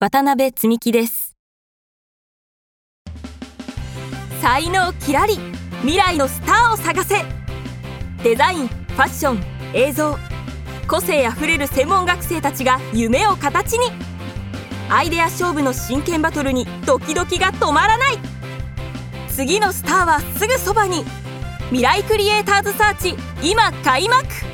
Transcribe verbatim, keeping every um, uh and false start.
渡辺積樹です。才能キラリ、未来のスターを探せ。デザイン、ファッション、映像、個性あふれる専門学生たちが夢を形に。アイデア勝負の真剣バトルにドキドキが止まらない。次のスターはすぐそばに。未来クリエイターズサーチ、今開幕。